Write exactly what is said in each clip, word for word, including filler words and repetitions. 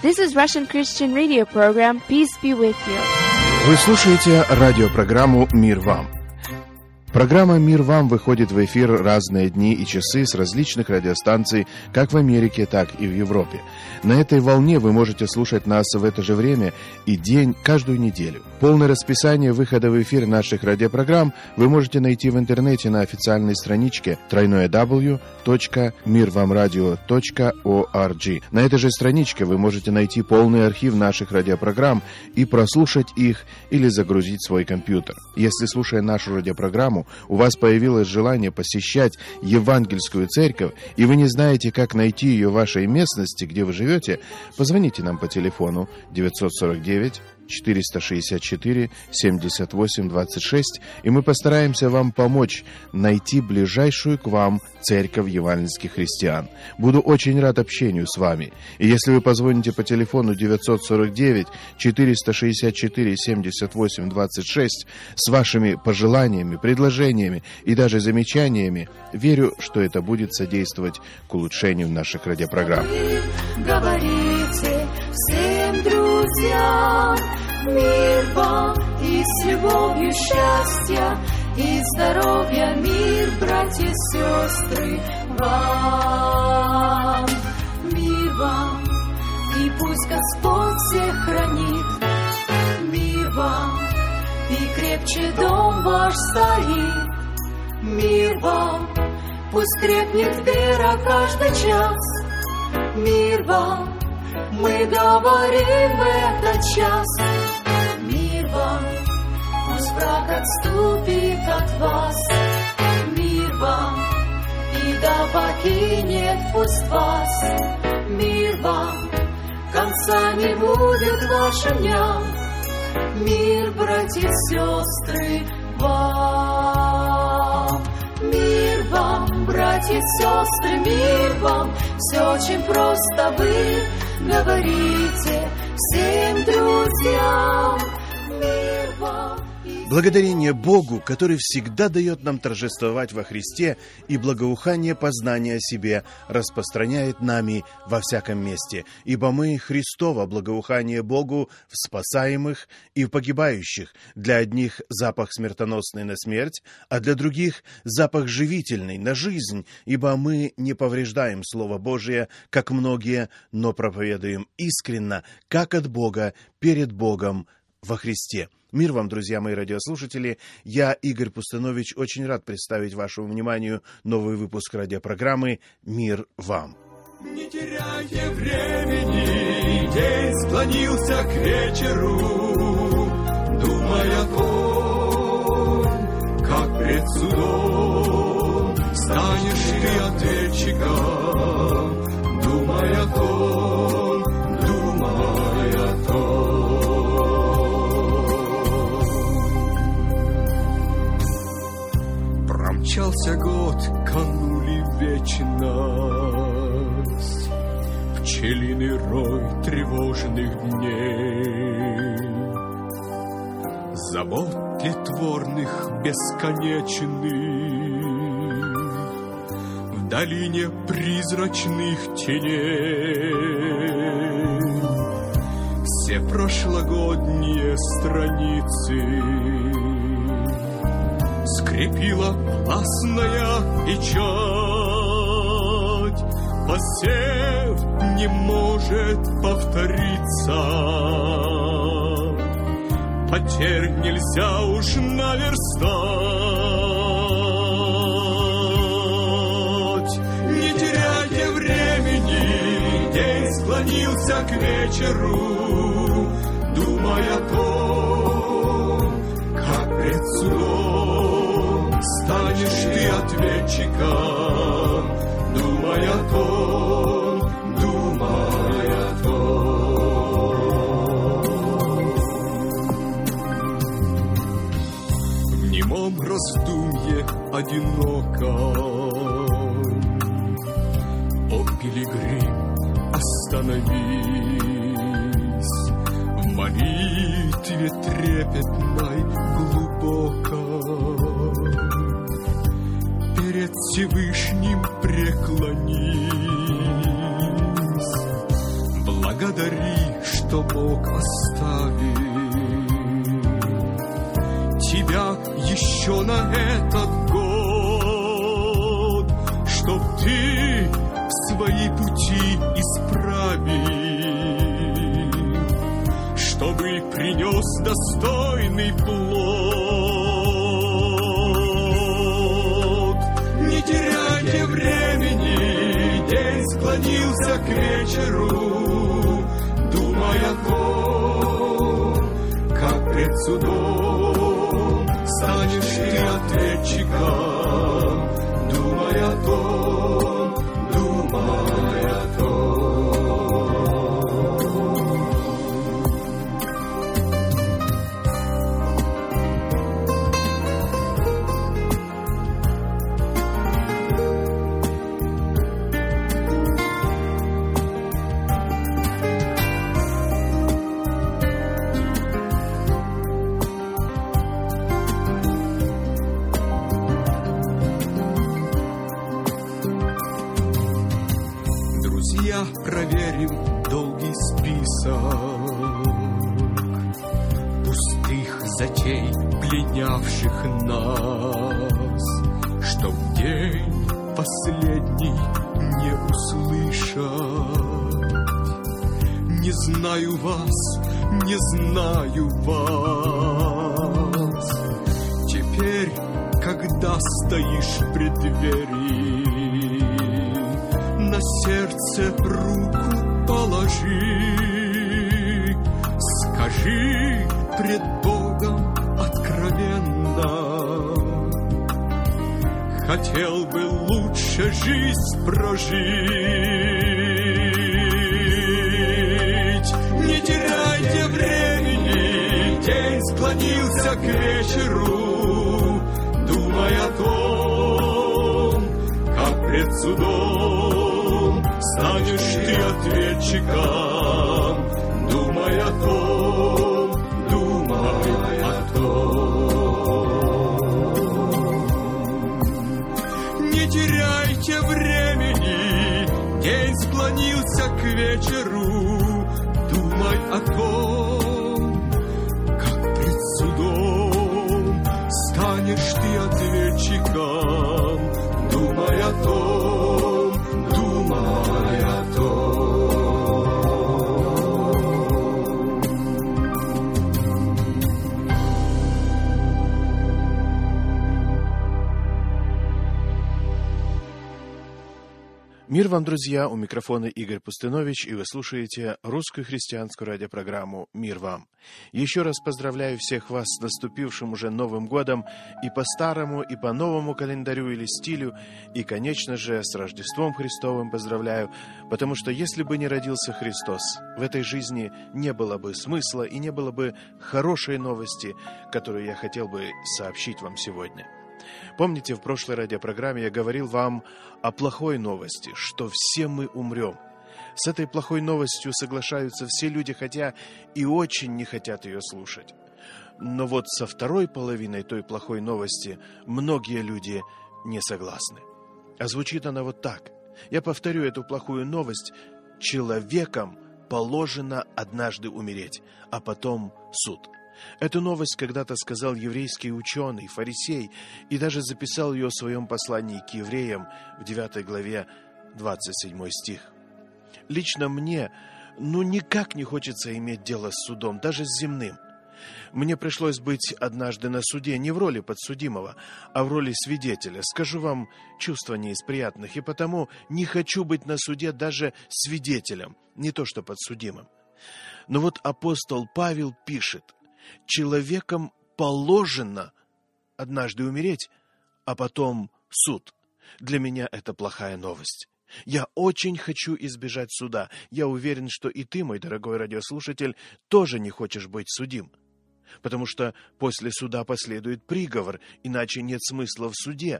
This is Russian Christian radio program. Peace be with you. Вы слушаете радиопрограмму «Мир вам». Программа «Мир вам» выходит в эфир разные дни и часы с различных радиостанций, как в Америке, так и в Европе. На этой волне вы можете слушать нас в это же время и день каждую неделю. Полное расписание выхода в эфир наших радиопрограмм вы можете найти в интернете на официальной страничке дабл ю дабл ю дабл ю точка мир вам радио точка орг. На этой же страничке вы можете найти полный архив наших радиопрограмм и прослушать их или загрузить в свой компьютер. Если, слушая нашу радиопрограмму, у вас появилось желание посещать евангельскую церковь, и вы не знаете, как найти ее в вашей местности, где вы живете, позвоните нам по телефону девять сорок девять четыреста шестьдесят четыре семьдесят восемь двадцать шесть, и мы постараемся вам помочь найти ближайшую к вам церковь евангельских христиан. Буду очень рад общению с вами. И если вы позвоните по телефону девять сорок девять четыреста шестьдесят четыре семьдесят восемь двадцать шесть с вашими пожеланиями, предложениями и даже замечаниями, верю, что это будет содействовать к улучшению наших радиопрограмм. Говорите всем друзьям, мир вам и с любовью счастья и здоровья, мир, братья и сестры, вам. Мир вам, и пусть Господь всех хранит. Мир вам, и крепче дом ваш стоит. Мир вам, пусть крепнет вера каждый час. Мир вам, мы говорим в этот час. Мир вам, пусть враг отступит от вас. Мир вам, и да покинет пусть вас. Мир вам, конца не будет вашим дням. Мир, братья и сестры, вам. Мир вам, братья и сестры, мир вам. Все очень просто, вы говорите всем друзьям. Мир вам. Благодарение Богу, который всегда дает нам торжествовать во Христе, и благоухание познания о себе распространяет нами во всяком месте. Ибо мы Христово благоухание Богу в спасаемых и в погибающих. Для одних запах смертоносный на смерть, а для других запах живительный на жизнь. Ибо мы не повреждаем Слово Божие, как многие, но проповедуем искренно, как от Бога, перед Богом во Христе. Мир вам, друзья мои радиослушатели. Я, Игорь Пустынович, очень рад представить вашему вниманию новый выпуск радиопрограммы «Мир вам». Не теряйте времени, день склонился к вечеру, думая о том, как пред судом станешь ты ответчиком, думая о том, думая о том. Промчался год, канули вечность, пчелиный рой тревожных дней, забот тлетворных бесконечных, в долине призрачных теней. Все прошлогодние страницы скрепила властная печать. Посев не может повториться, потерь нельзя уж наверстать. Не теряйте времени, день склонился к вечеру, думая о том, как пред судом станешь ты ответчиком, думая о том, думая о том. В немом раздумье одиноком, о пилигрим, остановись, в молитве трепетной глубоко перед Всевышним преклонись, благодари Благодари, что Бог оставил тебя еще на этот год, чтоб ты свои пути исправил, чтобы принес достойный плод. Не теряйте времени, день склонился к вечеру, думай о том, как пред судом станешь ты ответчиком, думай о том, думай о том. Проверим долгий список пустых затей, пленявших нас, чтоб день последний не услышать. Не знаю вас, не знаю вас. Теперь, когда стоишь в преддверии, на сердце руку положи, скажи пред Богом откровенно: хотел бы лучше жизнь прожить. Не теряйте времени, день склонился к вечеру, думай о том, как пред судом станешь ты ответчиком, думай о том, думай о том. Не теряйте времени, день склонился к вечеру, думай о том, как пред судом станешь ты ответчиком, думай о том, думай о том. Мир вам, друзья! У микрофона Игорь Пустынович, и вы слушаете русскую христианскую радиопрограмму «Мир вам». Еще раз поздравляю всех вас с наступившим уже Новым годом и по старому, и по новому календарю или стилю, и, конечно же, с Рождеством Христовым поздравляю, потому что если бы не родился Христос, в этой жизни не было бы смысла и не было бы хорошей новости, которую я хотел бы сообщить вам сегодня. Помните, в прошлой радиопрограмме я говорил вам о плохой новости, что все мы умрем. С этой плохой новостью соглашаются все люди, хотя и очень не хотят ее слушать. Но вот со второй половиной той плохой новости многие люди не согласны. А звучит она вот так. Я повторю эту плохую новость. Человеком положено однажды умереть, а потом суд. Эту новость когда-то сказал еврейский ученый, фарисей, и даже записал ее в своем послании к евреям в девятой главе, двадцать седьмой стих. Лично мне, ну, никак не хочется иметь дело с судом, даже с земным. Мне пришлось быть однажды на суде не в роли подсудимого, а в роли свидетеля. Скажу вам, чувства не из приятных, и потому не хочу быть на суде даже свидетелем, не то что подсудимым. Но вот апостол Павел пишет: человеком положено однажды умереть, а потом суд. Для меня это плохая новость. Я очень хочу избежать суда. Я уверен, что и ты, мой дорогой радиослушатель, тоже не хочешь быть судим. Потому что после суда последует приговор, иначе нет смысла в суде.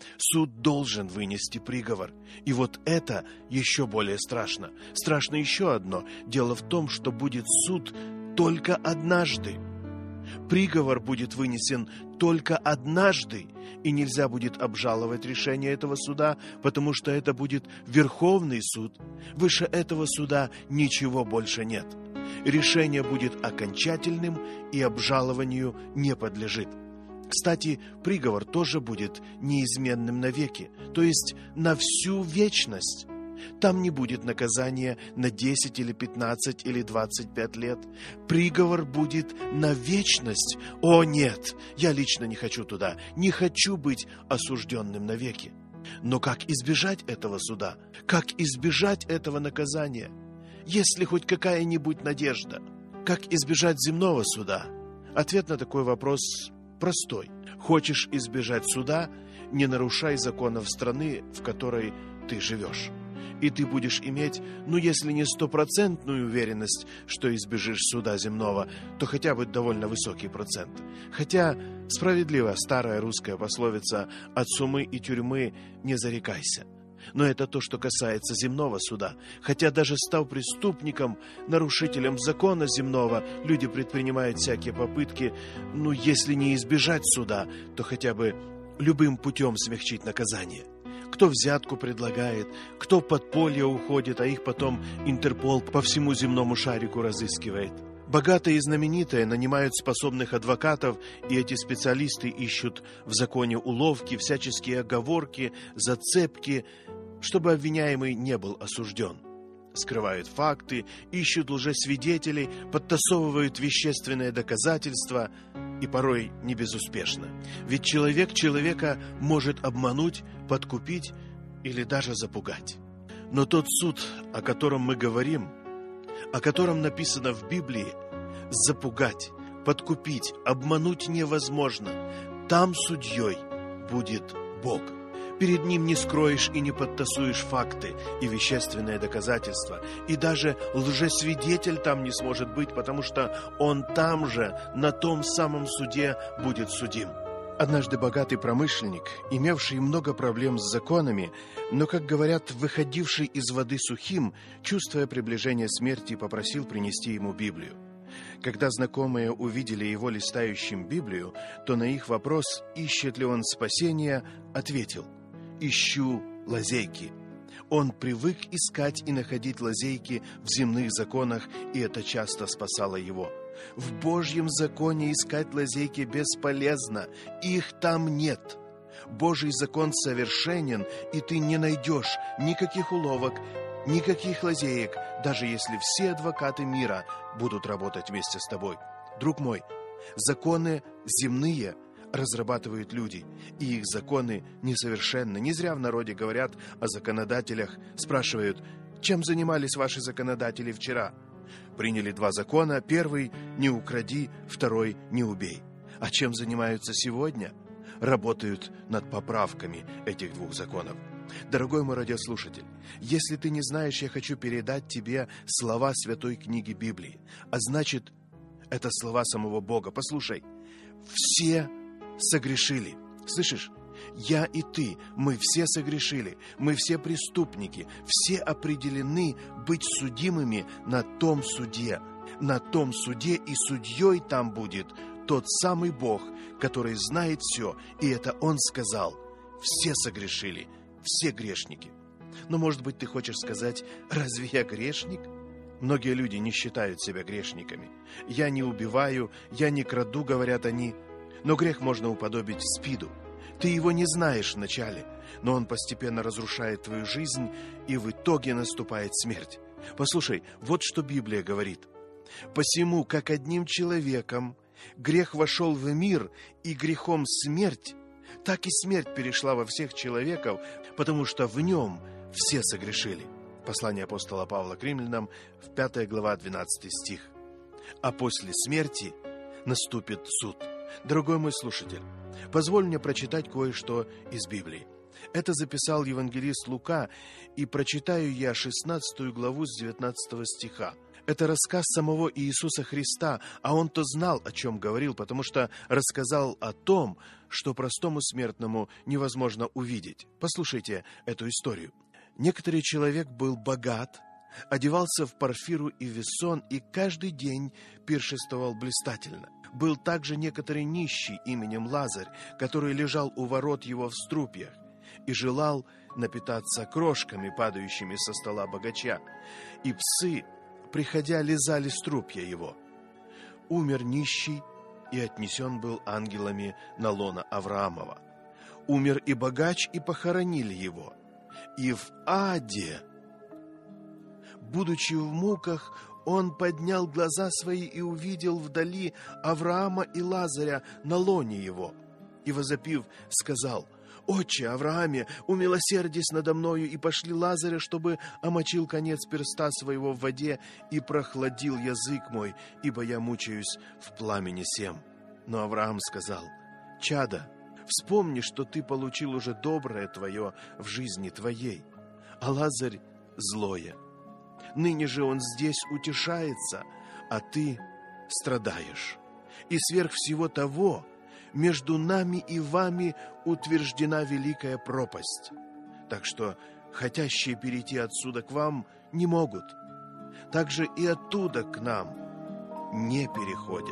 Суд должен вынести приговор. И вот это еще более страшно. Страшно еще одно. Дело в том, что будет суд только однажды. Приговор будет вынесен только однажды, и нельзя будет обжаловать решение этого суда, потому что это будет Верховный суд. Выше этого суда ничего больше нет. Решение будет окончательным и обжалованию не подлежит. Кстати, приговор тоже будет неизменным навеки, то есть на всю вечность. Там не будет наказания на десять или пятнадцать или двадцать пять лет. Приговор будет на вечность. О, нет, я лично не хочу туда, не хочу быть осужденным навеки. Но как избежать этого суда? Как избежать этого наказания? Есть ли хоть какая-нибудь надежда? Как избежать земного суда? Ответ на такой вопрос простой. Хочешь избежать суда, не нарушай законов страны, в которой ты живешь. И ты будешь иметь, ну если не стопроцентную уверенность, что избежишь суда земного, то хотя бы довольно высокий процент. Хотя справедлива старая русская пословица «от сумы и тюрьмы не зарекайся». Но это то, что касается земного суда. Хотя даже став преступником, нарушителем закона земного, люди предпринимают всякие попытки, ну если не избежать суда, то хотя бы любым путем смягчить наказание. Кто взятку предлагает, кто в подполье уходит, а их потом Интерпол по всему земному шарику разыскивает. Богатые и знаменитые нанимают способных адвокатов, и эти специалисты ищут в законе уловки, всяческие оговорки, зацепки, чтобы обвиняемый не был осужден. Скрывают факты, ищут лжесвидетелей, подтасовывают вещественные доказательства, и порой не безуспешно. Ведь человек человека может обмануть, подкупить или даже запугать. Но тот суд, о котором мы говорим, о котором написано в Библии, запугать, подкупить, обмануть невозможно. Там судьей будет Бог. Перед Ним не скроешь и не подтасуешь факты и вещественные доказательства. И даже лжесвидетель там не сможет быть, потому что он там же, на том самом суде, будет судим. Однажды богатый промышленник, имевший много проблем с законами, но, как говорят, выходивший из воды сухим, чувствуя приближение смерти, попросил принести ему Библию. Когда знакомые увидели его листающим Библию, то на их вопрос, ищет ли он спасения, ответил: «Ищу лазейки». Он привык искать и находить лазейки в земных законах, и это часто спасало его. В Божьем законе искать лазейки бесполезно, их там нет. Божий закон совершенен, и ты не найдешь никаких уловок, никаких лазеек, даже если все адвокаты мира будут работать вместе с тобой. Друг мой, законы земные разрабатывают люди, и их законы несовершенны. Не зря в народе говорят о законодателях, спрашивают: чем занимались ваши законодатели вчера? Приняли два закона: первый – не укради, второй – не убей. А чем занимаются сегодня? Работают над поправками этих двух законов. Дорогой мой радиослушатель, если ты не знаешь, я хочу передать тебе слова святой книги Библии. А значит, это слова самого Бога. Послушай, все согрешили. Слышишь? Я и ты, мы все согрешили, мы все преступники, все определены быть судимыми на том суде. На том суде, и судьей там будет тот самый Бог, который знает все, и это Он сказал. Все согрешили, все грешники. Но, может быть, ты хочешь сказать: разве я грешник? Многие люди не считают себя грешниками. Я не убиваю, я не краду, говорят они. Но грех можно уподобить СПИДу. Ты его не знаешь вначале, но он постепенно разрушает твою жизнь, и в итоге наступает смерть. Послушай, вот что Библия говорит. «Посему, как одним человеком грех вошел в мир, и грехом смерть, так и смерть перешла во всех человеков, потому что в нем все согрешили». Послание апостола Павла к римлянам, пятая глава, двенадцатый стих. А после смерти наступит суд. Дорогой мой слушатель, позволь мне прочитать кое-что из Библии. Это записал евангелист Лука, и прочитаю я шестнадцатую главу с девятнадцатого стиха. Это рассказ самого Иисуса Христа, а Он-то знал, о чем говорил, потому что рассказал о том, что простому смертному невозможно увидеть. Послушайте эту историю. Некоторый человек был богат, одевался в парфиру и вессон и каждый день пиршествовал блистательно. Был также некоторый нищий именем Лазарь, который лежал у ворот его в струпьях и желал напитаться крошками, падающими со стола богача, и псы, приходя, лизали струпья его. Умер нищий, и отнесен был ангелами на лоно Авраамова. Умер и богач, и похоронили его. И в аде, будучи в муках, он поднял глаза свои и увидел вдали Авраама и Лазаря на лоне его. И, возопив, сказал: «Отче Аврааме, умилосердись надо мною, и пошли Лазаря, чтобы омочил конец перста своего в воде и прохладил язык мой, ибо я мучаюсь в пламени сем». Но Авраам сказал: «Чадо, вспомни, что ты получил уже доброе твое в жизни твоей, а Лазарь злое. Ныне же он здесь утешается, а ты страдаешь. И сверх всего того, между нами и вами утверждена великая пропасть. Так что хотящие перейти отсюда к вам не могут, также и оттуда к нам не переходят».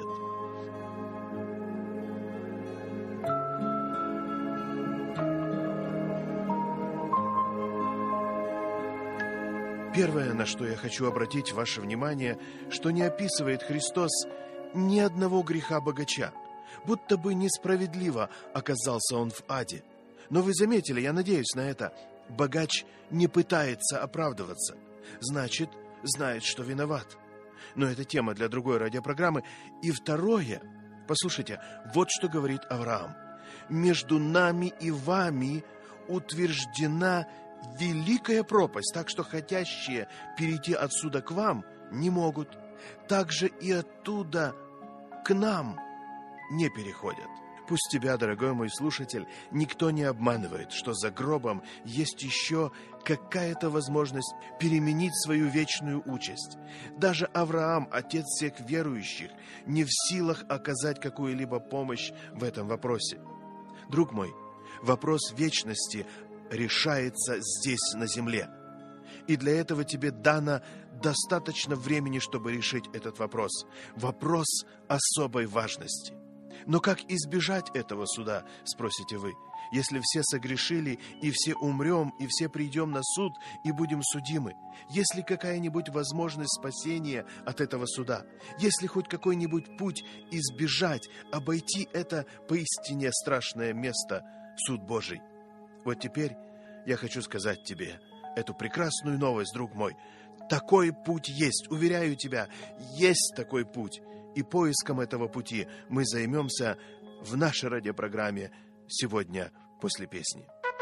Первое, на что я хочу обратить ваше внимание, что не описывает Христос ни одного греха богача, будто бы несправедливо оказался он в аде. Но вы заметили, я надеюсь на это, богач не пытается оправдываться, значит, знает, что виноват. Но это тема для другой радиопрограммы. И второе, послушайте, вот что говорит Авраам: «Между нами и вами утверждена великая пропасть, так что хотящие перейти отсюда к вам не могут, также и оттуда к нам не переходят». Пусть тебя, дорогой мой слушатель, никто не обманывает, что за гробом есть еще какая-то возможность переменить свою вечную участь. Даже Авраам, отец всех верующих, не в силах оказать какую-либо помощь в этом вопросе. Друг мой, вопрос вечности решается здесь, на земле. И для этого тебе дано достаточно времени, чтобы решить этот вопрос. Вопрос особой важности. Но как избежать этого суда, спросите вы, если все согрешили, и все умрем, и все придем на суд, и будем судимы? Есть ли какая-нибудь возможность спасения от этого суда? Есть ли хоть какой-нибудь путь избежать, обойти это поистине страшное место, суд Божий? Вот теперь я хочу сказать тебе эту прекрасную новость, друг мой. Такой путь есть, уверяю тебя, есть такой путь. И поиском этого пути мы займемся в нашей радиопрограмме сегодня после песни.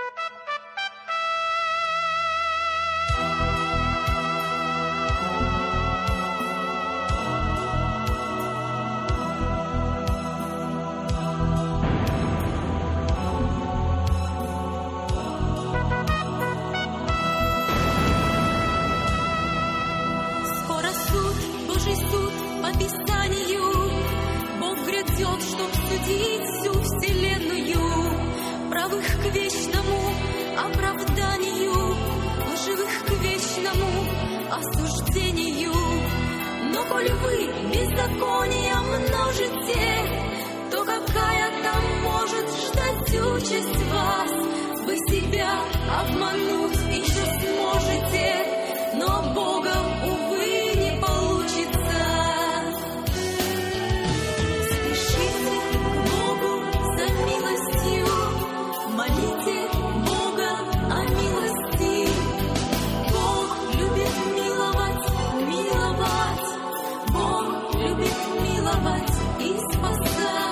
Скоро суд, Божий суд по Писанию. Бог грядет, чтоб судить всю вселенную. Правых к вечному оправданию, живых к вечному осуждению. Но коль вы беззаконие множите, то какая там может ждать участь вас? Вы себя обмануть еще сможете, но Богом, увы, не получится. Спешите к Богу за милостью, молите Бога о милости. Бог любит миловать, миловать. Бог любит миловать и спасать.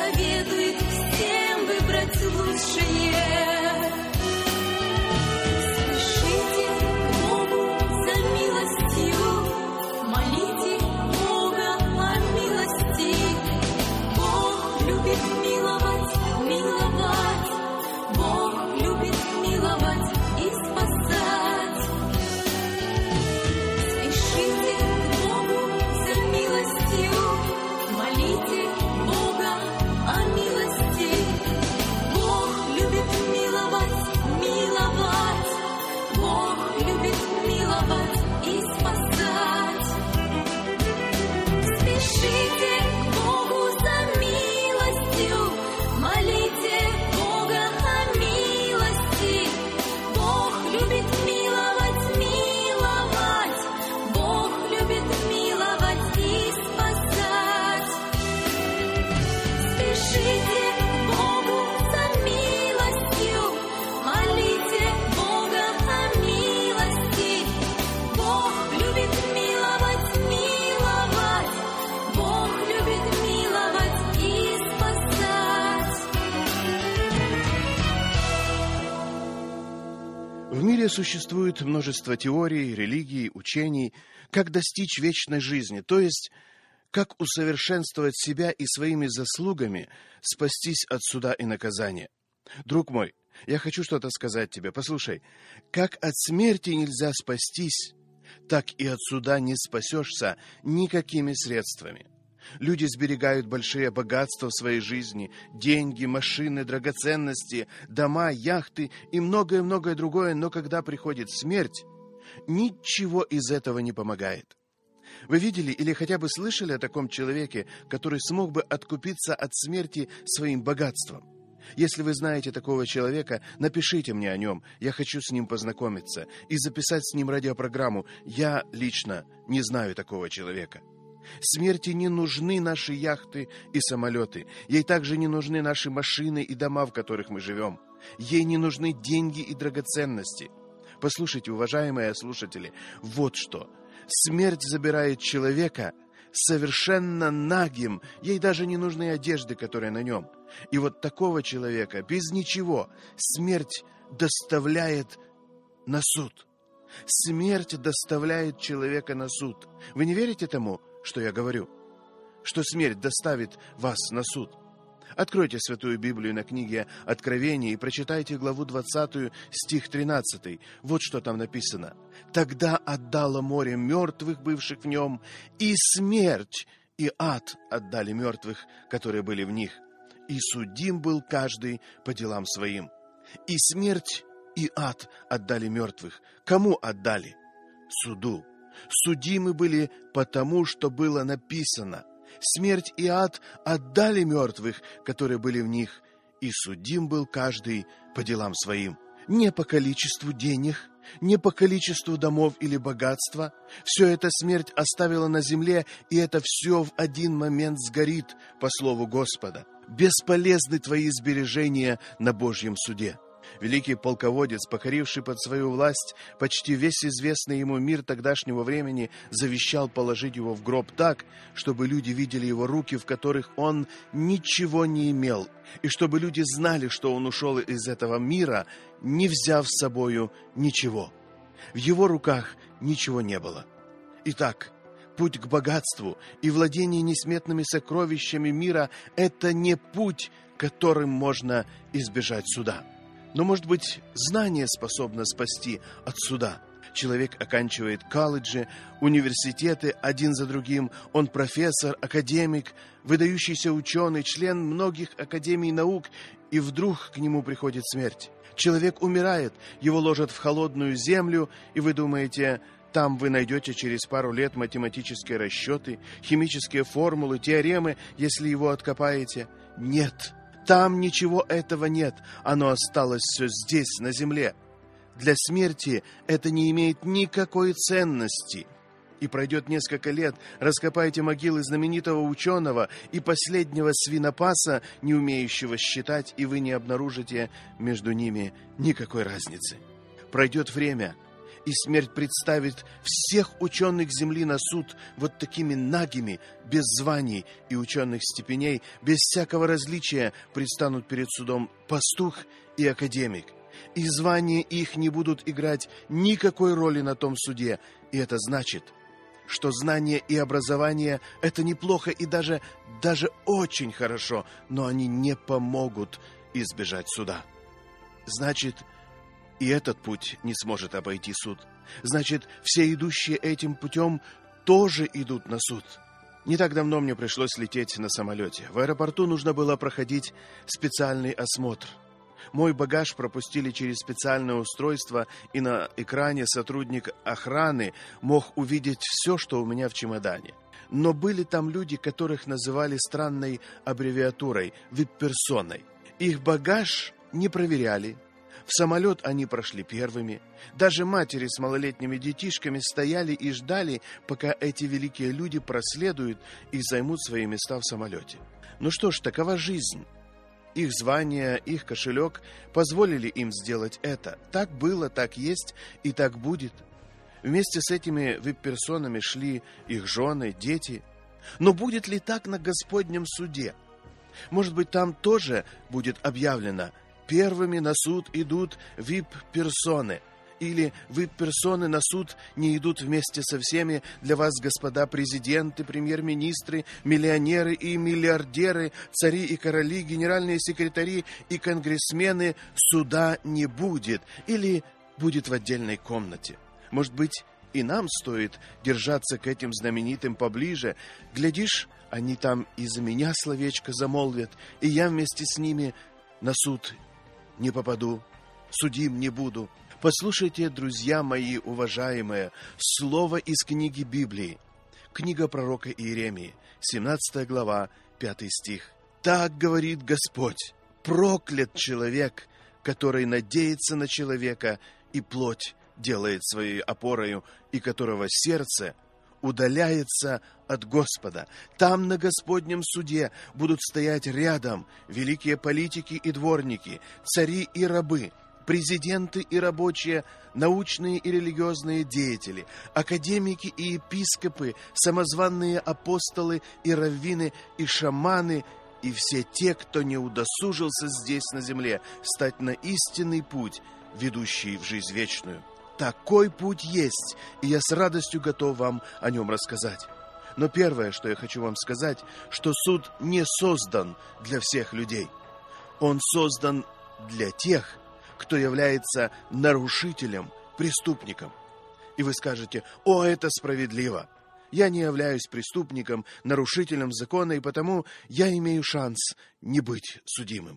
советует всем выбрать лучшее. Спешите к Богу за милостью, молите Бога о милости. Бог любит миловать, миловать. Бог любит миловать и спасать. Спешите к Богу за милостью, молите Бога о милости. Бог любит миловать, миловать. Бог любит миловать и спасать. Спешите к Богу за милостью, молите Бога о милости. Бог любит миловать, миловать. Бог любит миловать и спасать. Спешите к Богу за милостью, молите Бога о милости. Бог любит миловать, миловать. Бог любит миловать и спасать. В мире существует множество теорий, религий, учений, как достичь вечной жизни, то есть как усовершенствовать себя и своими заслугами спастись от суда и наказания. Друг мой, я хочу что-то сказать тебе. Послушай, как от смерти нельзя спастись, так и от суда не спасешься никакими средствами. Люди сберегают большие богатства в своей жизни, деньги, машины, драгоценности, дома, яхты и многое-многое другое, но когда приходит смерть, ничего из этого не помогает. Вы видели или хотя бы слышали о таком человеке, который смог бы откупиться от смерти своим богатством? Если вы знаете такого человека, напишите мне о нем. Я хочу с ним познакомиться и записать с ним радиопрограмму. Я лично не знаю такого человека. Смерти не нужны наши яхты и самолеты. Ей также не нужны наши машины и дома, в которых мы живем. Ей не нужны деньги и драгоценности. Послушайте, уважаемые слушатели, вот что. Смерть забирает человека совершенно нагим. Ей даже не нужны одежды, которые на нем. И вот такого человека без ничего смерть доставляет на суд. Смерть доставляет человека на суд. Вы не верите тому, что я говорю? Что смерть доставит вас на суд? Откройте Святую Библию на книге Откровения и прочитайте главу двадцатую, стих тринадцатый. Вот что там написано. «Тогда отдало море мертвых, бывших в нем, и смерть, и ад отдали мертвых, которые были в них. И судим был каждый по делам своим». И смерть, и ад отдали мертвых. Кому отдали? Суду. Судимы были потому, что было написано. Смерть и ад отдали мертвых, которые были в них, и судим был каждый по делам своим. Не по количеству денег, не по количеству домов или богатства. Все это смерть оставила на земле, и это все в один момент сгорит, по слову Господа. Бесполезны твои сбережения на Божьем суде. Великий полководец, покоривший под свою власть почти весь известный ему мир тогдашнего времени, завещал положить его в гроб так, чтобы люди видели его руки, в которых он ничего не имел, и чтобы люди знали, что он ушел из этого мира, не взяв с собою ничего. В его руках ничего не было. Итак, путь к богатству и владение несметными сокровищами мира – это не путь, которым можно избежать суда. Но, может быть, знание способно спасти от суда. Человек оканчивает колледжи, университеты один за другим. Он профессор, академик, выдающийся ученый, член многих академий наук, и вдруг к нему приходит смерть. Человек умирает, его ложат в холодную землю, и вы думаете, там вы найдете через пару лет математические расчеты, химические формулы, теоремы, если его откопаете. Нет. Там ничего этого нет, оно осталось все здесь, на земле. Для смерти это не имеет никакой ценности. И пройдет несколько лет, раскопайте могилы знаменитого ученого и последнего свинопаса, не умеющего считать, и вы не обнаружите между ними никакой разницы. Пройдет время, и смерть представит всех ученых земли на суд вот такими нагими, без званий и ученых степеней, без всякого различия предстанут перед судом пастух и академик. И звания их не будут играть никакой роли на том суде. И это значит, что знание и образование – это неплохо и даже, даже очень хорошо, но они не помогут избежать суда. Значит, и этот путь не сможет обойти суд. Значит, все идущие этим путем тоже идут на суд. Не так давно мне пришлось лететь на самолете. В аэропорту нужно было проходить специальный осмотр. Мой багаж пропустили через специальное устройство, и на экране сотрудник охраны мог увидеть все, что у меня в чемодане. Но были там люди, которых называли странной аббревиатурой «вип-персоной». Их багаж не проверяли. В самолет они прошли первыми. Даже матери с малолетними детишками стояли и ждали, пока эти великие люди проследуют и займут свои места в самолете. Ну что ж, такова жизнь. Их звание, их кошелек позволили им сделать это. Так было, так есть и так будет. Вместе с этими вип-персонами шли их жены, дети. Но будет ли так на Господнем суде? Может быть, там тоже будет объявлено: первыми на суд идут вип-персоны. Или вип-персоны на суд не идут вместе со всеми. Для вас, господа президенты, премьер-министры, миллионеры и миллиардеры, цари и короли, генеральные секретари и конгрессмены, суда не будет. Или будет в отдельной комнате. Может быть, и нам стоит держаться к этим знаменитым поближе. Глядишь, они там и за меня словечко замолвят, и я вместе с ними на суд не попаду, судим не буду. Послушайте, друзья мои уважаемые, слово из книги Библии. Книга пророка Иеремии, семнадцатая глава, пятый стих. «Так говорит Господь: проклят человек, который надеется на человека и плоть делает своей опорою, и которого сердце удаляется от Господа. Там на Господнем суде будут стоять рядом великие политики и дворники, цари и рабы, президенты и рабочие, научные и религиозные деятели, академики и епископы, самозванные апостолы и раввины, и шаманы, и все те, кто не удосужился здесь на земле стать на истинный путь, ведущий в жизнь вечную. Такой путь есть, и я с радостью готов вам о нем рассказать. Но первое, что я хочу вам сказать, что суд не создан для всех людей. Он создан для тех, кто является нарушителем, преступником. И вы скажете: «О, это справедливо! Я не являюсь преступником, нарушителем закона, и потому я имею шанс не быть судимым».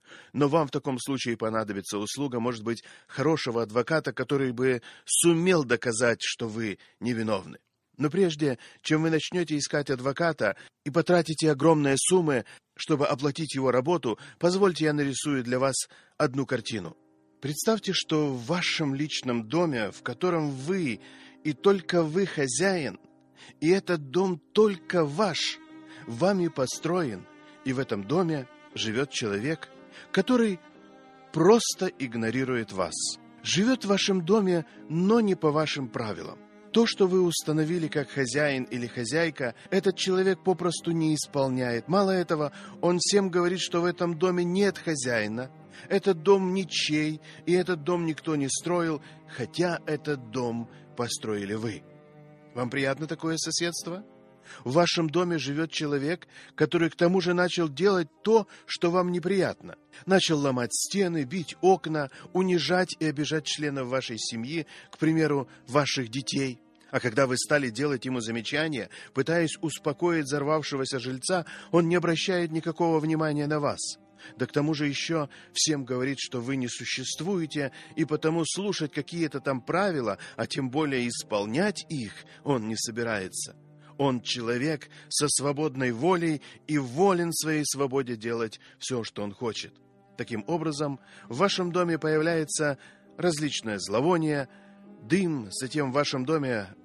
Но вам в таком случае понадобится услуга, может быть, хорошего адвоката, который бы сумел доказать, что вы невиновны. Но прежде, чем вы начнете искать адвоката и потратите огромные суммы, чтобы оплатить его работу, позвольте, я нарисую для вас одну картину. Представьте, что в вашем личном доме, в котором вы и только вы хозяин, и этот дом только ваш, вами построен, и в этом доме живет человек, который просто игнорирует вас. Живет в вашем доме, но не по вашим правилам. То, что вы установили как хозяин или хозяйка, этот человек попросту не исполняет. Мало этого, он всем говорит, что в этом доме нет хозяина, этот дом ничей, и этот дом никто не строил, хотя этот дом построили вы. Вам приятно такое соседство? В вашем доме живет человек, который к тому же начал делать то, что вам неприятно. Начал ломать стены, бить окна, унижать и обижать членов вашей семьи, к примеру, ваших детей. А когда вы стали делать ему замечания, пытаясь успокоить взорвавшегося жильца, он не обращает никакого внимания на вас. Да к тому же еще всем говорит, что вы не существуете, и потому слушать какие-то там правила, а тем более исполнять их, он не собирается. Он человек со свободной волей и волен в своей свободе делать все, что он хочет. Таким образом, в вашем доме появляется различное зловоние, дым, затем в вашем доме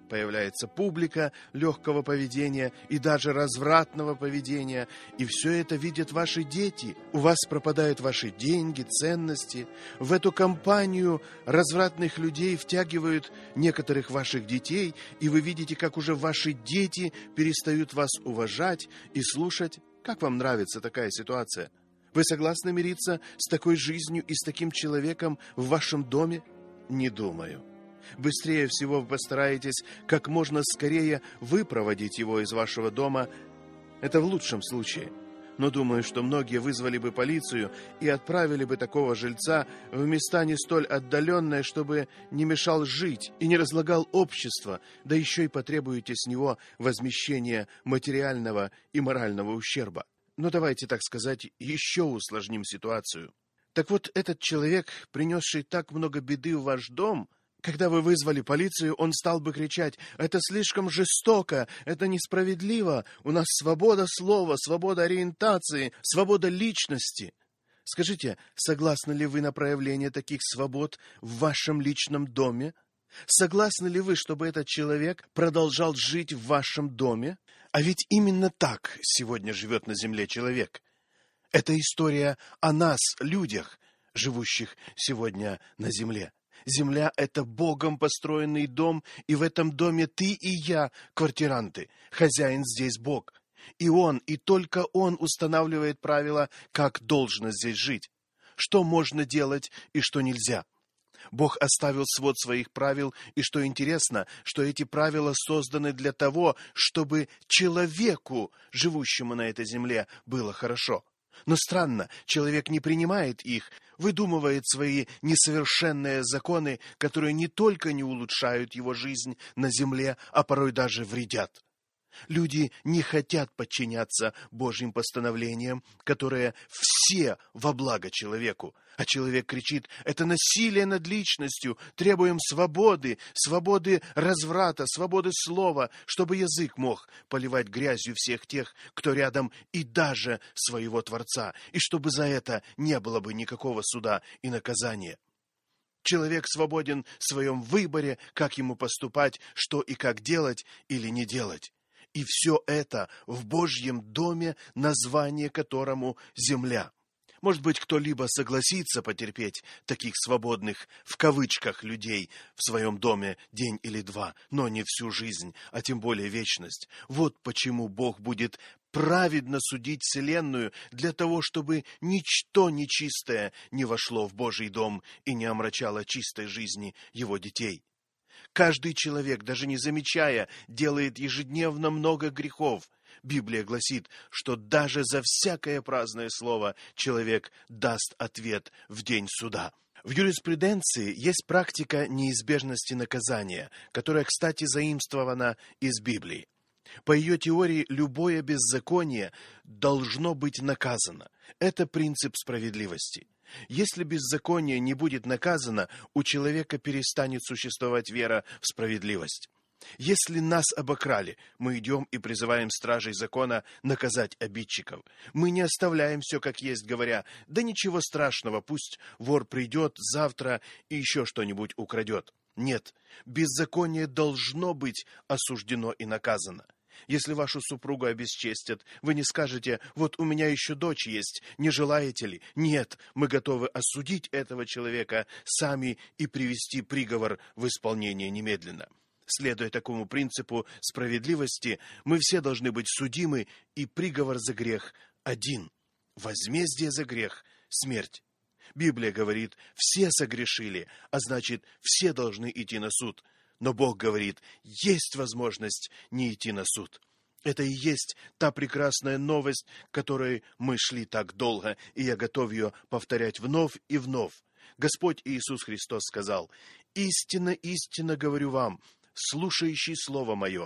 Появляется публика легкого поведения и даже развратного поведения, и все это видят ваши дети. У вас пропадают ваши деньги, ценности. В эту компанию развратных людей втягивают некоторых ваших детей, и вы видите, как уже ваши дети перестают вас уважать и слушать. Как вам нравится такая ситуация? Вы согласны мириться с такой жизнью и с таким человеком в вашем доме? Не думаю. Быстрее всего вы постараетесь как можно скорее выпроводить его из вашего дома. Это в лучшем случае. Но думаю, что многие вызвали бы полицию и отправили бы такого жильца в места не столь отдаленные, чтобы не мешал жить и не разлагал общество, да еще и потребуете с него возмещения материального и морального ущерба. Но давайте, так сказать, еще усложним ситуацию. Так вот, этот человек, принесший так много беды в ваш дом, когда вы вызвали полицию, он стал бы кричать: «Это слишком жестоко, это несправедливо, у нас свобода слова, свобода ориентации, свобода личности». Скажите, согласны ли вы на проявление таких свобод в вашем личном доме? Согласны ли вы, чтобы этот человек продолжал жить в вашем доме? А ведь именно так сегодня живет на земле человек. Это история о нас, людях, живущих сегодня на земле. Земля — это Богом построенный дом, и в этом доме ты и я квартиранты. Хозяин здесь Бог. И Он, и только Он устанавливает правила, как должно здесь жить. Что можно делать и что нельзя. Бог оставил свод своих правил, и что интересно, что эти правила созданы для того, чтобы человеку, живущему на этой земле, было хорошо. Но странно, человек не принимает их, выдумывает свои несовершенные законы, которые не только не улучшают его жизнь на земле, а порой даже вредят. Люди не хотят подчиняться Божьим постановлениям, которые все во благо человеку. А человек кричит: это насилие над личностью, требуем свободы, свободы разврата, свободы слова, чтобы язык мог поливать грязью всех тех, кто рядом, и даже своего Творца, и чтобы за это не было бы никакого суда и наказания. Человек свободен в своем выборе, как ему поступать, что и как делать или не делать. И все это в Божьем доме, название которому земля. Может быть, кто-либо согласится потерпеть таких свободных, в кавычках, людей в своем доме день или два, но не всю жизнь, а тем более вечность. Вот почему Бог будет праведно судить вселенную для того, чтобы ничто нечистое не вошло в Божий дом и не омрачало чистой жизни его детей. Каждый человек, даже не замечая, делает ежедневно много грехов. Библия гласит, что даже за всякое праздное слово человек даст ответ в день суда. В юриспруденции есть практика неизбежности наказания, которая, кстати, заимствована из Библии. По ее теории, любое беззаконие должно быть наказано. Это принцип справедливости. Если беззаконие не будет наказано, у человека перестанет существовать вера в справедливость. Если нас обокрали, мы идем и призываем стражей закона наказать обидчиков. Мы не оставляем все как есть, говоря: да ничего страшного, пусть вор придет завтра и еще что-нибудь украдет. Нет, беззаконие должно быть осуждено и наказано. Если вашу супругу обесчестят, вы не скажете: вот у меня еще дочь есть, не желаете ли? Нет, мы готовы осудить этого человека сами и привести приговор в исполнение немедленно. Следуя такому принципу справедливости, мы все должны быть судимы, и приговор за грех один. Возмездие за грех — смерть. Библия говорит: все согрешили, а значит, все должны идти на суд. Но Бог говорит: есть возможность не идти на суд. Это и есть та прекрасная новость, к которой мы шли так долго, и я готов ее повторять вновь и вновь. Господь Иисус Христос сказал: «Истинно, истинно говорю вам, слушающий Слово Мое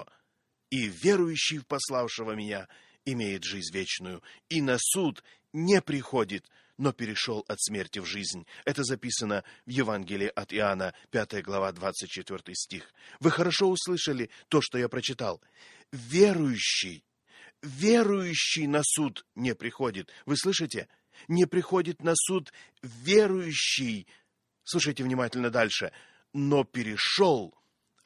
и верующий в пославшего Меня имеет жизнь вечную, и на суд не приходит, но перешел от смерти в жизнь». Это записано в Евангелии от Иоанна, пятая глава, двадцать четвёртый стих. Вы хорошо услышали то, что я прочитал. Верующий, верующий на суд не приходит. Вы слышите? Не приходит на суд верующий. Слушайте внимательно дальше. Но перешел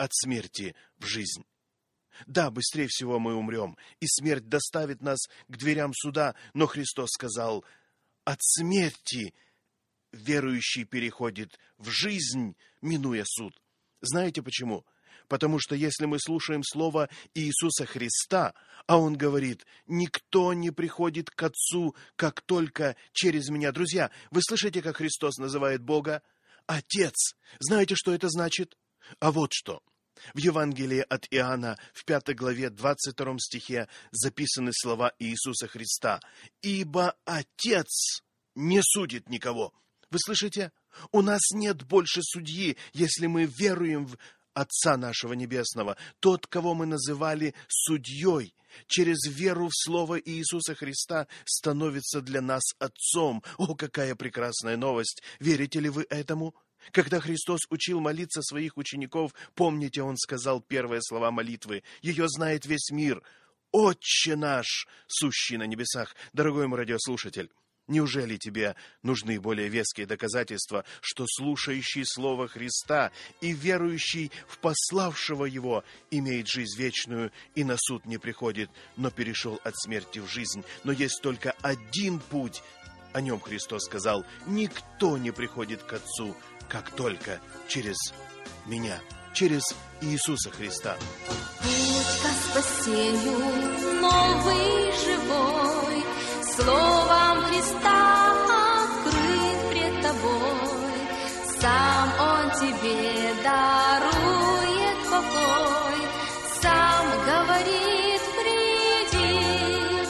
от смерти в жизнь. Да, быстрее всего мы умрем, и смерть доставит нас к дверям суда, но Христос сказал, от смерти верующий переходит в жизнь, минуя суд. Знаете почему? Потому что если мы слушаем слово Иисуса Христа, а Он говорит, никто не приходит к Отцу, как только через меня. Друзья, вы слышите, как Христос называет Бога? Отец. Знаете, что это значит? А вот что. В Евангелии от Иоанна в пятой главе двадцать втором стихе записаны слова Иисуса Христа. «Ибо Отец не судит никого». Вы слышите? У нас нет больше судьи, если мы веруем в Отца нашего Небесного, тот, кого мы называли судьей, через веру в Слово Иисуса Христа становится для нас Отцом. О, какая прекрасная новость! Верите ли вы этому? Когда Христос учил молиться своих учеников, помните, Он сказал первые слова молитвы. Ее знает весь мир. «Отче наш, сущий на небесах». Дорогой мой радиослушатель, неужели тебе нужны более веские доказательства, что слушающий Слово Христа и верующий в пославшего Его имеет жизнь вечную и на суд не приходит, но перешел от смерти в жизнь? Но есть только один путь. О нем Христос сказал, никто не приходит к Отцу, как только через меня, через Иисуса Христа. Путь ко спасению новый, живой, Словом Христа открыт пред тобой. Сам Он тебе дарует покой, сам говорит, приди.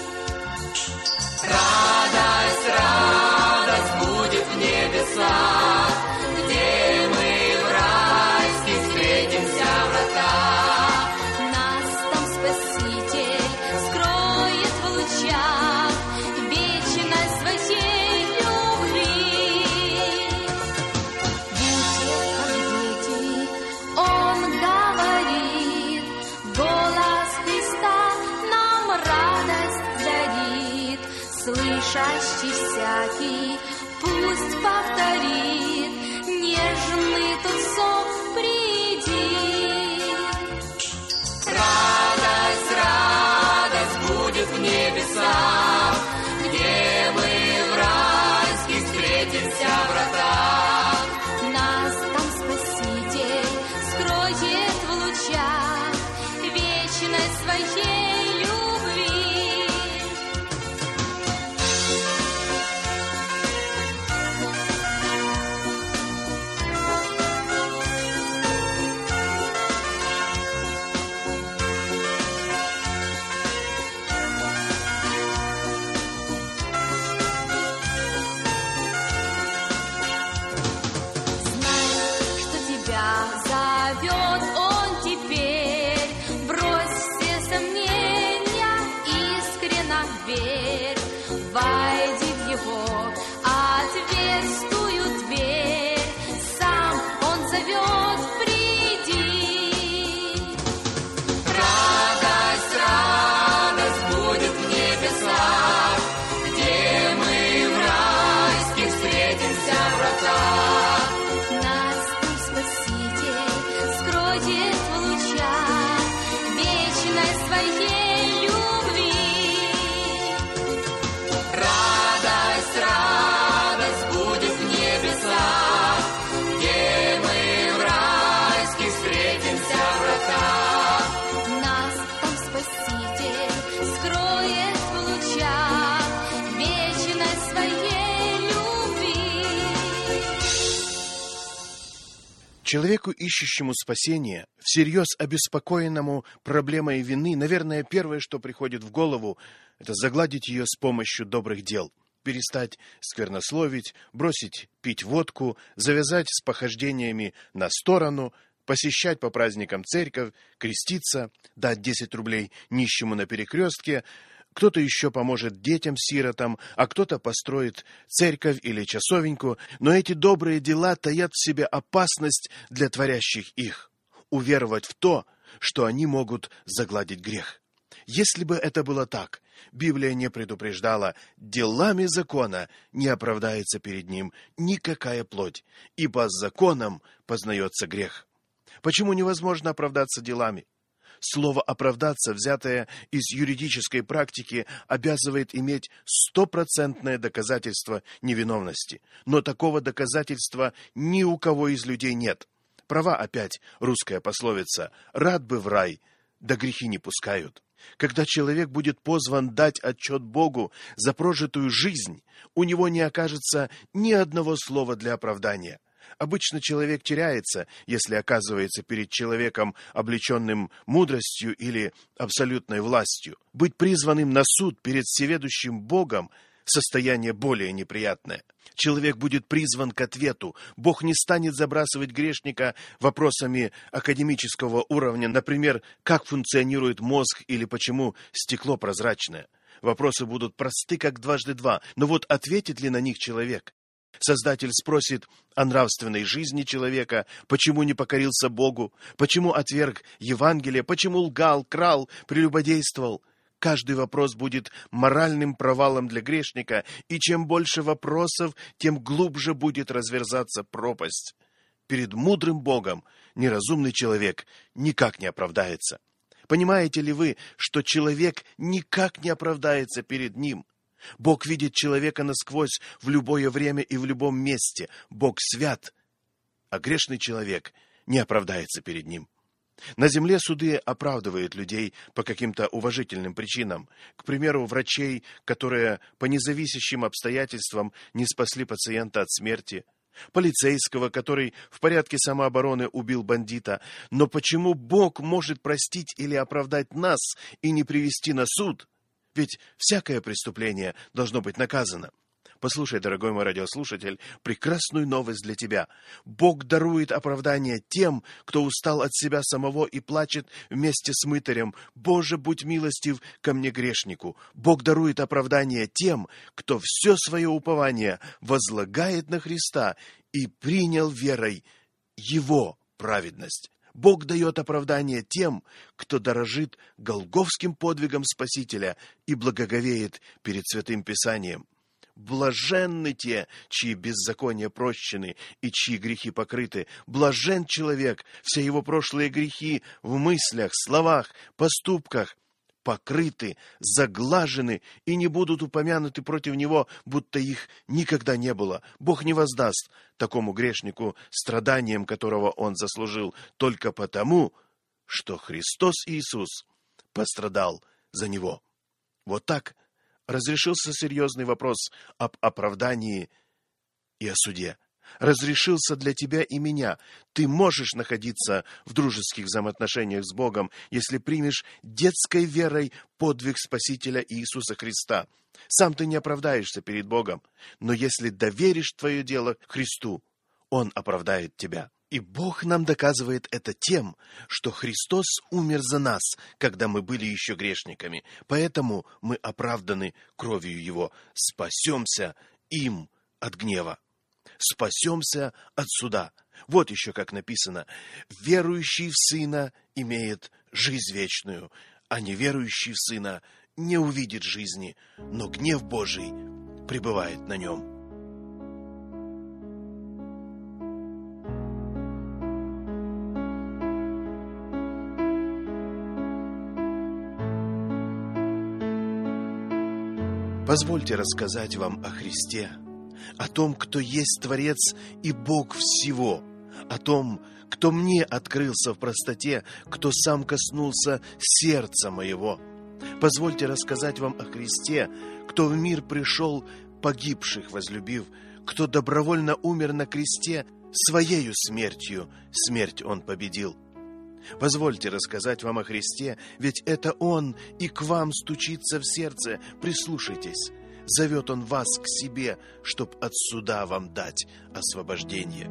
Радость, радость будет в небесах, где мы в райских встретимся вратах. Нас там Спаситель скроет в лучах вечность своей любви. Будьте как дети, Он говорит, голос Христа нам радость дарит. Слышащий всякий пусть повторит, нежный тот сон, приди. Радость, радость будет в небесах, где мы в райских встретимся вратах. Нас там Спаситель скроет в лучах вечность своей любви. Знай, что тебя зовет Он теперь. Брось все сомнения, искренно верь. Войди в Его отверстую дверь. Сам Он зовет, приди. Радость, радость будет в небесах, где мы в райских встретимся вратах. Нас там Спаситель скроет в лучах вечность своей любви. Радость, радость будет в небесах, где мы в райских встретимся вратах. Нас там Спаситель скроет в лучах вечность своей любви. Человеку, ищущему спасения, всерьез обеспокоенному проблемой вины, наверное, первое, что приходит в голову, это загладить ее с помощью добрых дел. Перестать сквернословить, бросить пить водку, завязать с похождениями на сторону, посещать по праздникам церковь, креститься, дать десять рублей нищему на перекрестке. Кто-то еще поможет детям-сиротам, а кто-то построит церковь или часовеньку. Но эти добрые дела таят в себе опасность для творящих их. Уверовать в то, что они могут загладить грех. Если бы это было так, Библия не предупреждала, делами закона не оправдается перед ним никакая плоть, ибо законом познается грех. Почему невозможно оправдаться делами? Слово «оправдаться», взятое из юридической практики, обязывает иметь стопроцентное доказательство невиновности. Но такого доказательства ни у кого из людей нет. Права опять русская пословица «рад бы в рай, да грехи не пускают». Когда человек будет позван дать отчет Богу за прожитую жизнь, у него не окажется ни одного слова для оправдания. Обычно человек теряется, если оказывается перед человеком, облеченным мудростью или абсолютной властью. Быть призванным на суд перед всеведущим Богом – состояние более неприятное. Человек будет призван к ответу. Бог не станет забрасывать грешника вопросами академического уровня, например, как функционирует мозг или почему стекло прозрачное. Вопросы будут просты, как дважды два, но вот ответит ли на них человек? Создатель спросит о нравственной жизни человека, почему не покорился Богу, почему отверг Евангелие, почему лгал, крал, прелюбодействовал. Каждый вопрос будет моральным провалом для грешника, и чем больше вопросов, тем глубже будет разверзаться пропасть. Перед мудрым Богом неразумный человек никак не оправдается. Понимаете ли вы, что человек никак не оправдается перед ним? Бог видит человека насквозь в любое время и в любом месте. Бог свят, а грешный человек не оправдается перед ним. На земле суды оправдывают людей по каким-то уважительным причинам. К примеру, врачей, которые по независящим обстоятельствам не спасли пациента от смерти. Полицейского, который в порядке самообороны убил бандита. Но почему Бог может простить или оправдать нас и не привести на суд? Ведь всякое преступление должно быть наказано. Послушай, дорогой мой радиослушатель, прекрасную новость для тебя. Бог дарует оправдание тем, кто устал от себя самого и плачет вместе с мытарем. «Боже, будь милостив ко мне, грешнику». Бог дарует оправдание тем, кто все свое упование возлагает на Христа и принял верой Его праведность. Бог дает оправдание тем, кто дорожит голгофским подвигом Спасителя и благоговеет перед Святым Писанием. Блаженны те, чьи беззакония прощены и чьи грехи покрыты. Блажен человек, все его прошлые грехи в мыслях, словах, поступках покрыты, заглажены и не будут упомянуты против него, будто их никогда не было. Бог не воздаст такому грешнику страданием, которого он заслужил, только потому, что Христос Иисус пострадал за него. Вот так разрешился серьезный вопрос об оправдании и о суде. Разрешился для тебя и меня. Ты можешь находиться в дружеских взаимоотношениях с Богом, если примешь детской верой подвиг Спасителя Иисуса Христа. Сам ты не оправдаешься перед Богом, но если доверишь твое дело Христу, Он оправдает тебя. И Бог нам доказывает это тем, что Христос умер за нас, когда мы были еще грешниками. Поэтому мы оправданы кровью Его. Спасемся им от гнева. Спасемся от суда. Вот еще как написано: верующий в Сына имеет жизнь вечную, а неверующий в Сына не увидит жизни, но гнев Божий пребывает на нем. Позвольте рассказать вам о Христе, о том, кто есть Творец и Бог всего, о том, кто мне открылся в простоте, кто сам коснулся сердца моего. Позвольте рассказать вам о Христе, кто в мир пришел, погибших возлюбив, кто добровольно умер на кресте, своею смертью смерть Он победил. Позвольте рассказать вам о Христе, ведь это Он и к вам стучится в сердце. Прислушайтесь. Зовет Он вас к себе, чтоб от суда вам дать освобождение.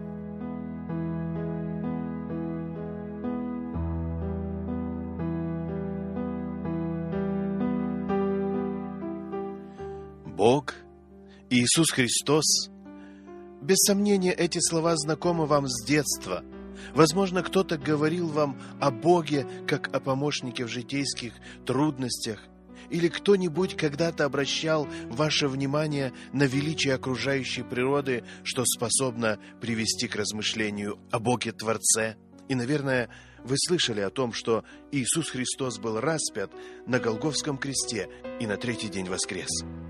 Бог, Иисус Христос. Без сомнения, эти слова знакомы вам с детства. Возможно, кто-то говорил вам о Боге, как о помощнике в житейских трудностях, или кто-нибудь когда-то обращал ваше внимание на величие окружающей природы, что способно привести к размышлению о Боге-Творце. И, наверное, вы слышали о том, что Иисус Христос был распят на Голгофском кресте и на третий день воскрес.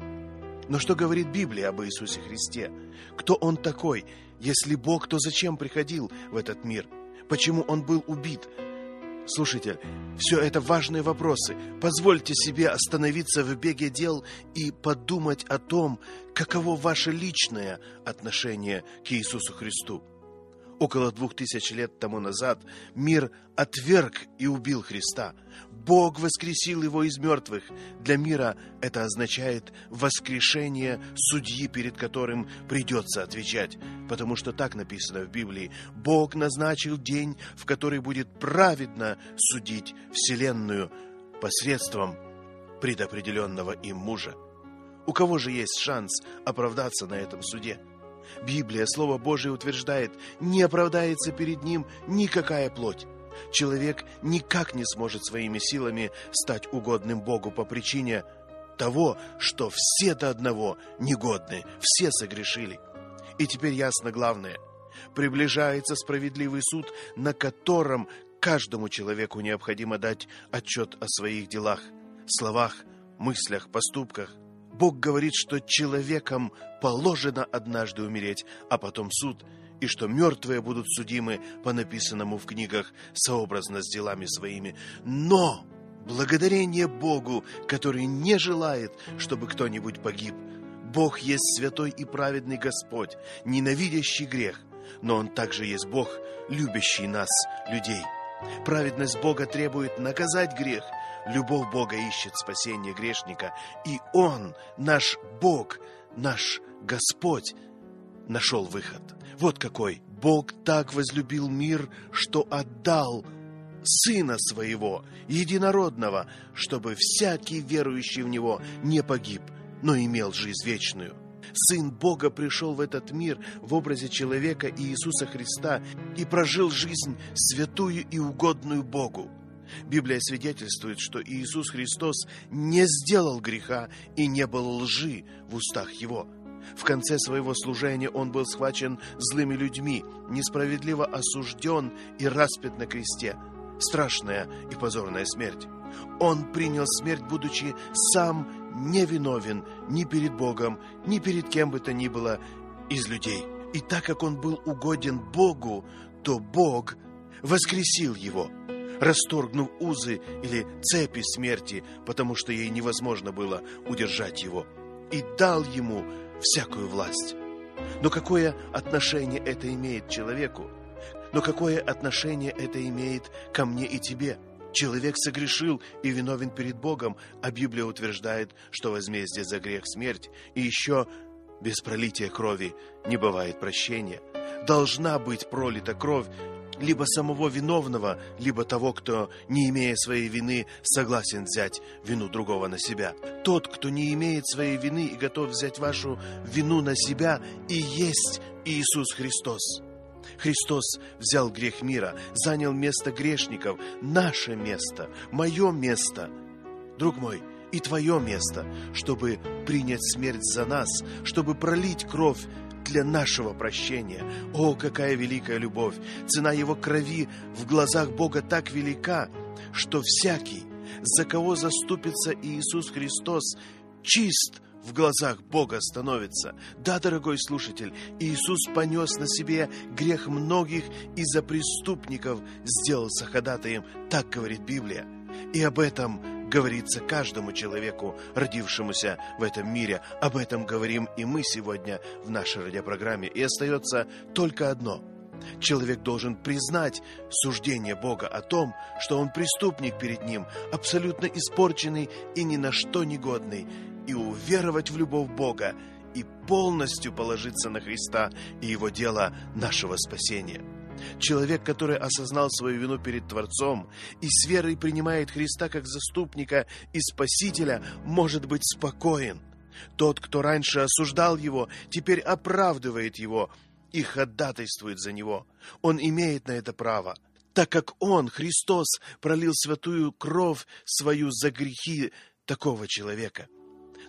Но что говорит Библия об Иисусе Христе? Кто Он такой? Если Бог, то зачем приходил в этот мир? Почему Он был убит? Слушайте, все это важные вопросы. Позвольте себе остановиться в беге дел и подумать о том, каково ваше личное отношение к Иисусу Христу. Около двух тысяч лет тому назад мир отверг и убил Христа. Бог воскресил Его из мертвых. Для мира это означает воскрешение судьи, перед которым придется отвечать. Потому что так написано в Библии. Бог назначил день, в который будет праведно судить вселенную посредством предопределенного им мужа. У кого же есть шанс оправдаться на этом суде? Библия, Слово Божие утверждает, не оправдается перед Ним никакая плоть. Человек никак не сможет своими силами стать угодным Богу по причине того, что все до одного негодны, все согрешили. И теперь ясно главное. Приближается справедливый суд, на котором каждому человеку необходимо дать отчет о своих делах, словах, мыслях, поступках. Бог говорит, что человекам положено однажды умереть, а потом суд, и что мертвые будут судимы по написанному в книгах сообразно с делами своими. Но благодарение Богу, который не желает, чтобы кто-нибудь погиб, Бог есть святой и праведный Господь, ненавидящий грех, но Он также есть Бог, любящий нас, людей. Праведность Бога требует наказать грех. Любовь Бога ищет спасение грешника. И Он, наш Бог, наш Господь, нашел выход. Вот какой. Бог так возлюбил мир, что отдал Сына Своего, Единородного, чтобы всякий верующий в Него не погиб, но имел жизнь вечную. Сын Бога пришел в этот мир в образе человека Иисуса Христа и прожил жизнь святую и угодную Богу. Библия свидетельствует, что Иисус Христос не сделал греха и не было лжи в устах Его. В конце своего служения Он был схвачен злыми людьми, несправедливо осужден и распят на кресте. Страшная и позорная смерть. Он принял смерть, будучи сам невиновен ни перед Богом, ни перед кем бы то ни было из людей. И так как Он был угоден Богу, то Бог воскресил Его, расторгнув узы или цепи смерти, потому что ей невозможно было удержать Его, и дал Ему всякую власть. Но какое отношение это имеет к человеку? Но какое отношение это имеет ко мне и тебе? Человек согрешил и виновен перед Богом, а Библия утверждает, что возмездие за грех — смерть, и еще без пролития крови не бывает прощения. Должна быть пролита кровь либо самого виновного, либо того, кто, не имея своей вины, согласен взять вину другого на себя. Тот, кто не имеет своей вины и готов взять вашу вину на себя, и есть Иисус Христос. Христос взял грех мира, занял место грешников, наше место, мое место, друг мой, и твое место, чтобы принять смерть за нас, чтобы пролить кровь для нашего прощения. О, какая великая любовь! Цена Его крови в глазах Бога так велика, что всякий, за кого заступится Иисус Христос, чист в глазах Бога становится. Да, дорогой слушатель, Иисус понес на себе грех многих и за преступников сделался ходатаем, так говорит Библия. И об этом говорится каждому человеку, родившемуся в этом мире. Об этом говорим и мы сегодня в нашей радиопрограмме. И остается только одно. Человек должен признать суждение Бога о том, что он преступник перед Ним, абсолютно испорченный и ни на что негодный, и уверовать в любовь Бога, и полностью положиться на Христа и Его дело нашего спасения. Человек, который осознал свою вину перед Творцом и с верой принимает Христа как заступника и Спасителя, может быть спокоен. Тот, кто раньше осуждал Его, теперь оправдывает Его и ходатайствует за Него. Он имеет на это право, так как Он, Христос, пролил святую кровь свою за грехи такого человека.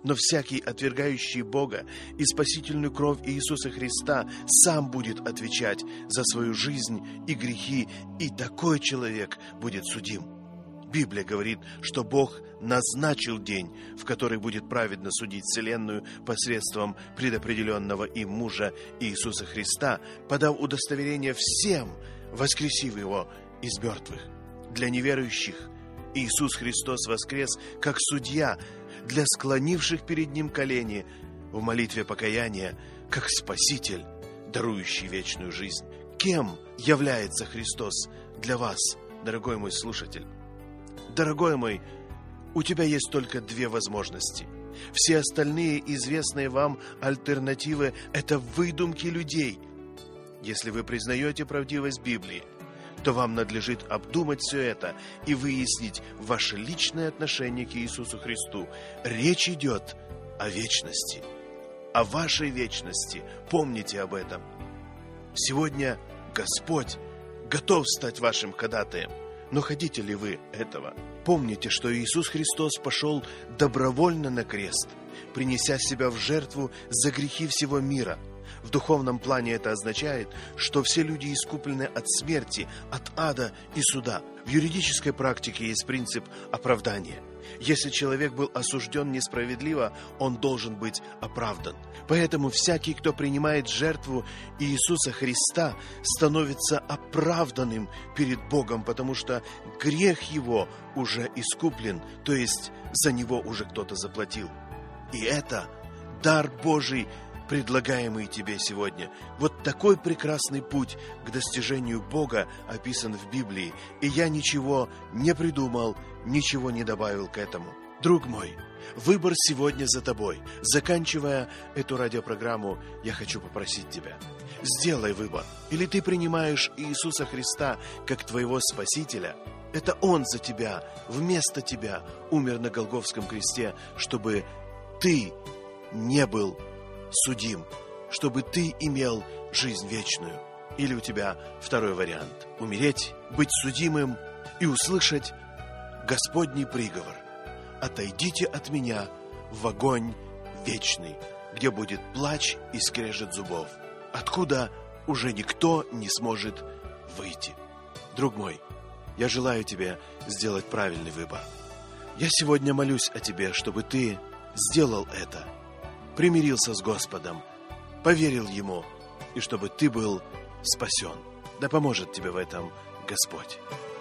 Но всякий, отвергающий Бога и спасительную кровь Иисуса Христа, сам будет отвечать за свою жизнь и грехи, и такой человек будет судим. Библия говорит, что Бог назначил день, в который будет праведно судить вселенную посредством предопределенного им мужа Иисуса Христа, подав удостоверение всем, воскресив его из мертвых. Для неверующих Иисус Христос воскрес как судья, для склонивших перед Ним колени в молитве покаяния, как Спаситель, дарующий вечную жизнь. Кем является Христос для вас, дорогой мой слушатель? Дорогой мой, у тебя есть только две возможности. Все остальные известные вам альтернативы – это выдумки людей. Если вы признаете правдивость Библии, то вам надлежит обдумать все это и выяснить ваше личное отношение к Иисусу Христу. Речь идет о вечности, о вашей вечности. Помните об этом. Сегодня Господь готов стать вашим ходатаем. Но хотите ли вы этого? Помните, что Иисус Христос пошел добровольно на крест, принеся себя в жертву за грехи всего мира. В духовном плане это означает, что все люди искуплены от смерти, от ада и суда. В юридической практике есть принцип оправдания. Если человек был осужден несправедливо, он должен быть оправдан. Поэтому всякий, кто принимает жертву Иисуса Христа, становится оправданным перед Богом, потому что грех его уже искуплен, то есть за него уже кто-то заплатил. И это дар Божий, предлагаемый тебе сегодня. Вот такой прекрасный путь к достижению Бога описан в Библии, и я ничего не придумал, ничего не добавил к этому. Друг мой, выбор сегодня за тобой. Заканчивая эту радиопрограмму, я хочу попросить тебя: сделай выбор. Или ты принимаешь Иисуса Христа как твоего Спасителя. Это Он за тебя, вместо тебя умер на Голгофском кресте, чтобы ты не был судим, чтобы ты имел жизнь вечную. Или у тебя второй вариант: умереть, быть судимым и услышать Господний приговор: отойдите от меня в огонь вечный, где будет плач и скрежет зубов, откуда уже никто не сможет выйти. Друг мой, я желаю тебе сделать правильный выбор. Я сегодня молюсь о тебе, чтобы ты сделал это, примирился с Господом, поверил Ему, и чтобы ты был спасен. Да поможет тебе в этом Господь.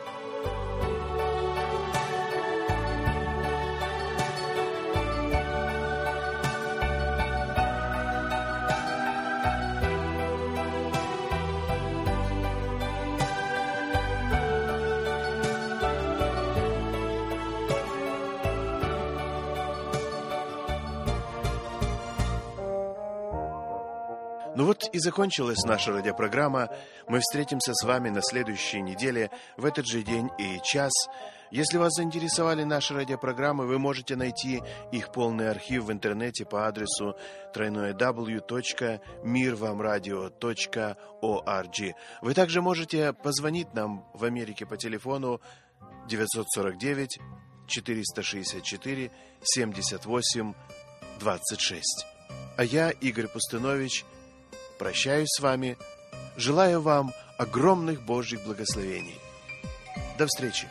Ну вот и закончилась наша радиопрограмма. Мы встретимся с вами на следующей неделе, в этот же день и час. Если вас заинтересовали наши радиопрограммы, вы можете найти их полный архив в интернете по адресу дабл ю дабл ю дабл ю точка мир вам радио точка орг. Вы также можете позвонить нам в Америке по телефону девятьсот сорок девять четыреста шестьдесят четыре семьдесят восемь двадцать шесть. А я, Игорь Пустынович, прощаюсь с вами, желаю вам огромных Божьих благословений. До встречи!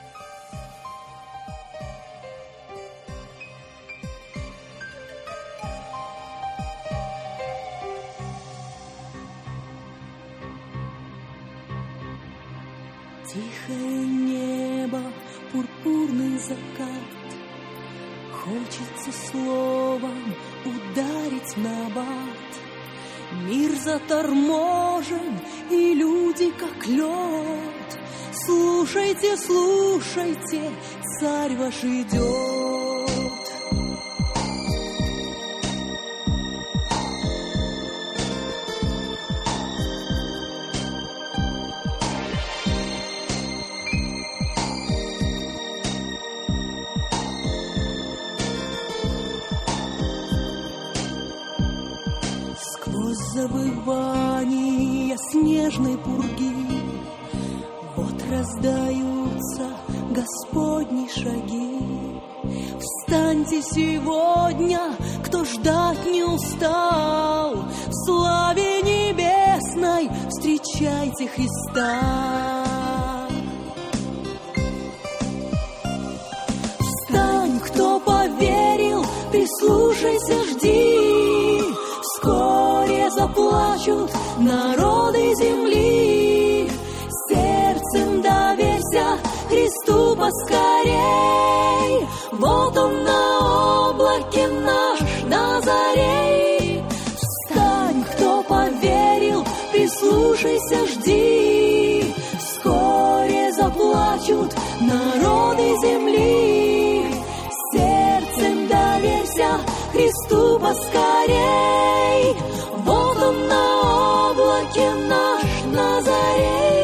Тихое небо, пурпурный закат, хочется словом ударить набат. Мир заторможен, и люди как лед. Слушайте, слушайте, царь ваш идет. Забывания снежной пурги, вот раздаются Господни шаги. Встаньте сегодня, ждать не устал. В славе небесной встречайте Христа. Встань, кто поверил, прислушайся, жди. Вскоре заплачут народы земли. Сердцем доверься Христу поскорей. Вот Он на облаке наш Назарей. Встань, кто поверил, прислушайся, жди. Вскоре заплачут народы земли. Сердцем доверься Христу поскорей. Вот Он на облаке наш Назарей.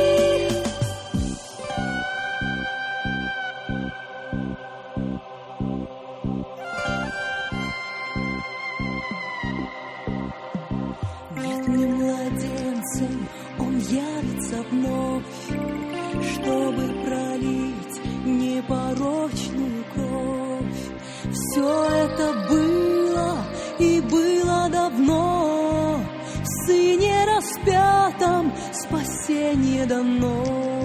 Нет, не младенцем Он явится вновь, чтобы пролить непорочную кровь. Все это было и было давно. В Сыне распятом спасение дано.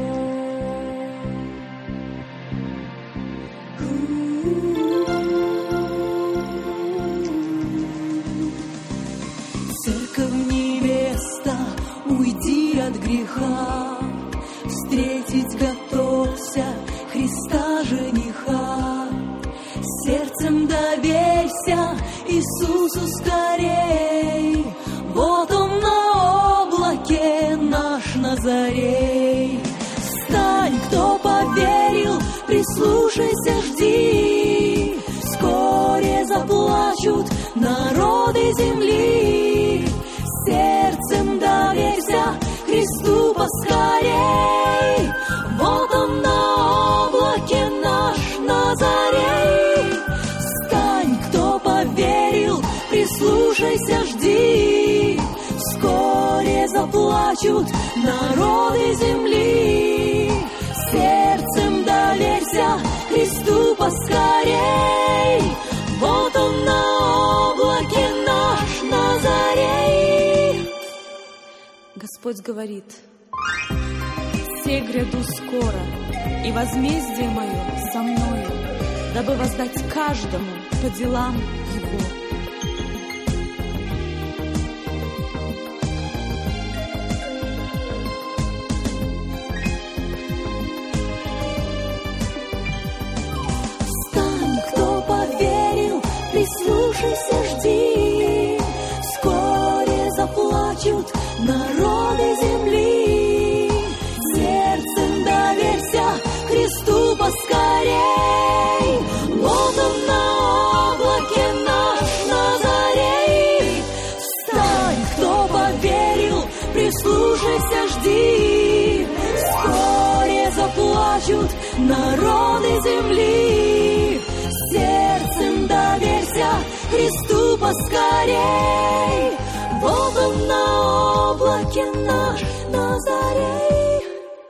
Церковь невеста, уйди от греха, встретить готовься Христа жениха. Сердцем доверься Иисусу скорей. Вот Он на облаке наш Назарей. Встань, кто поверил, прислушайся, жди. Вскоре заплачут народы земли. Сердцем доверься Христу поскорей. Вот Он на облаке наш Назарей. Встань, кто поверил, прислушайся, жди. Вскоре заплачут народы земли. Сердцем доверься Христу поскорей. Вот Он на облаке наш Назарей. Господь говорит: «Се гряду скоро, и возмездие мое со мною, дабы воздать каждому по делам его». Встань, кто поверил, прислушайся, жди. Вскоре заплачут народы земли. Сердцем доверься Христу поскорей. Вот Он на облаке наш Назарей. Встань, кто поверил, прислушайся, жди. Вскоре заплачут народы земли. Сердцем доверься Христу поскорей. Вот Он на облаке наш Назарей.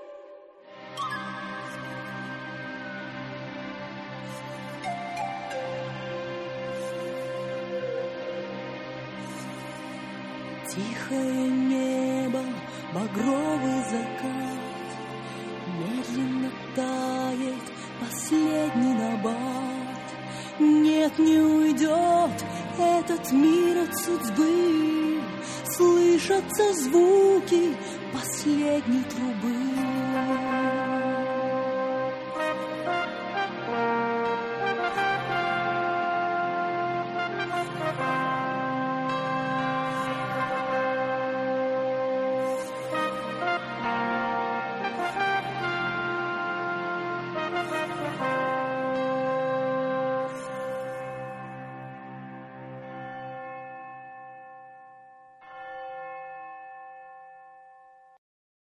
Тихое небо, багровый закат, медленно тает последний набат. Нет, не уйдет этот мир от судьбы, слышатся звуки последней трубы.